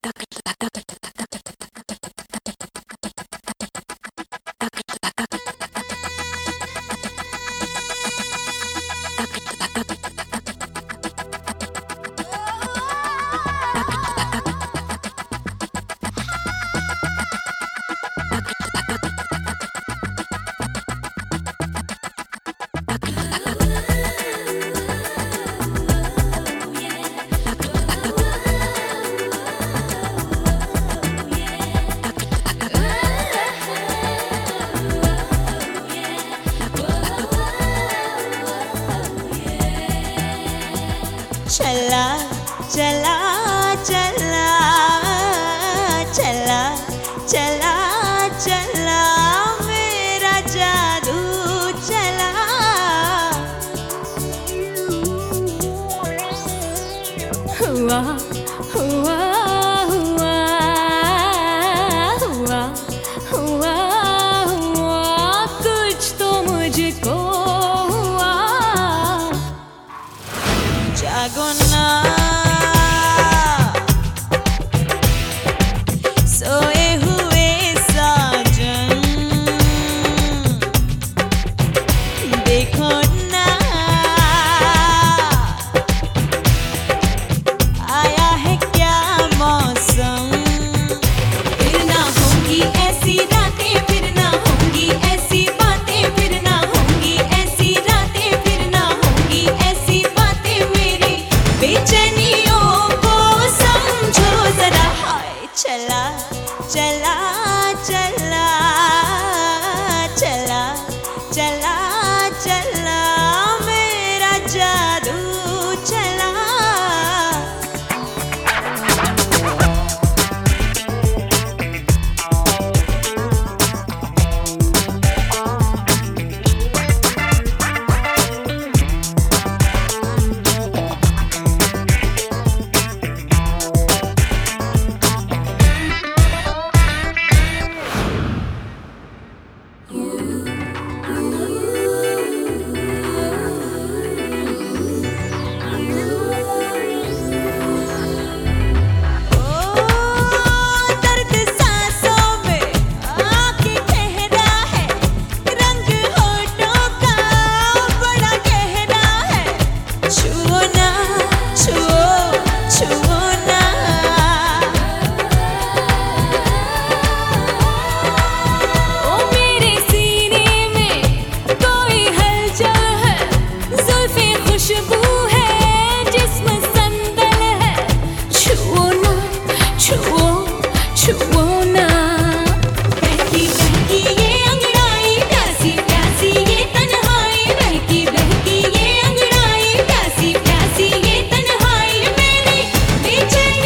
चला चला चला चला चला चला मेरा जादू चला। हुआ हुआ हुआ हुआ हुआ हुआ कुछ तो मुझको हुआ। जागो ना सोए हुए साजन, देखो ना आया है क्या मौसम। फिर ना होंगी ऐसी रातें, फिर ना होंगी ऐसी बातें, फिर ना होंगी ऐसी रातें, फिर ना होंगी ऐसी बातें। मेरी बेचैनियों को समझो जरा। हाय चला चला चला चला चला चला मेरा जादू चला। चला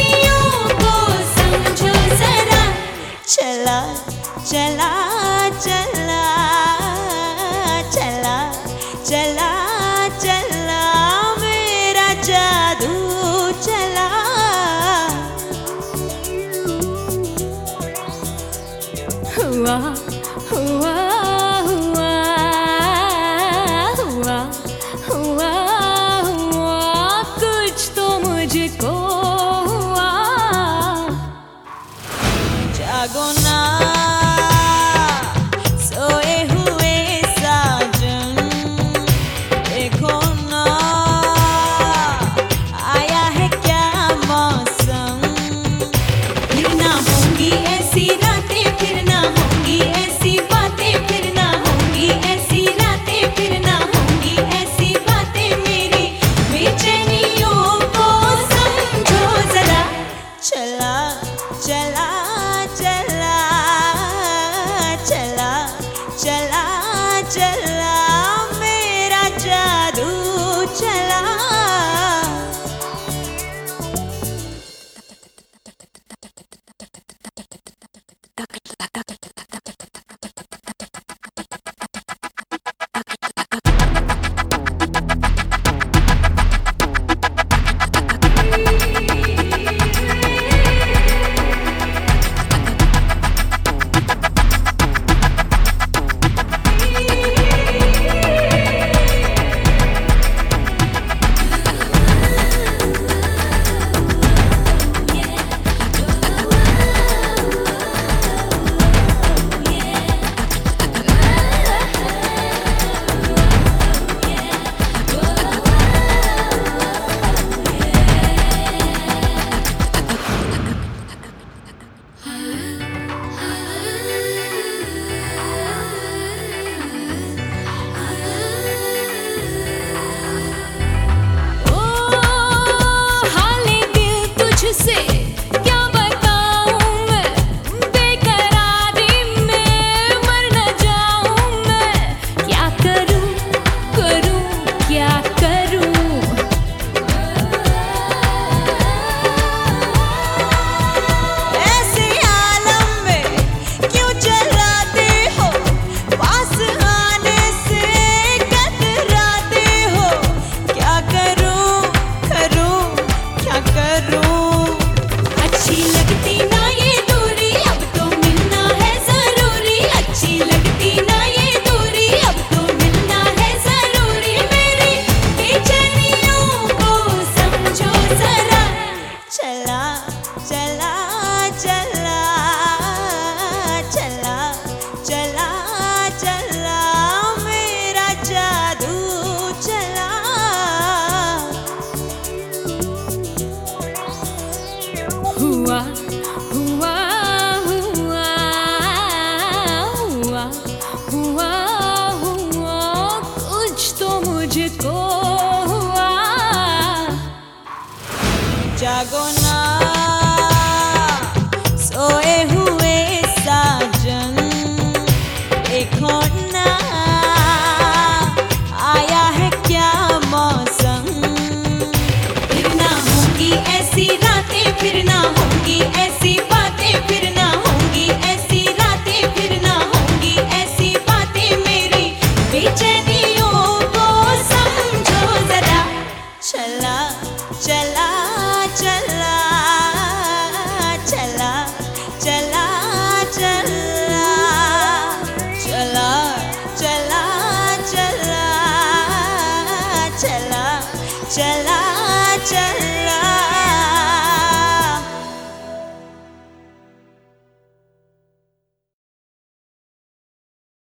जागो ना सोए हुए साजन, देखो ना आया है क्या मौसम। फिर ना होंगी ऐसी रातें, फिर ना होंगी ऐसी बातें, फिर ना होंगी ऐसी रातें, फिर ना होंगी ऐसी बातें। मेरी बेचैनियों को समझो जरा। चला चला चला चला चला चला चला चला चला चला चला चला।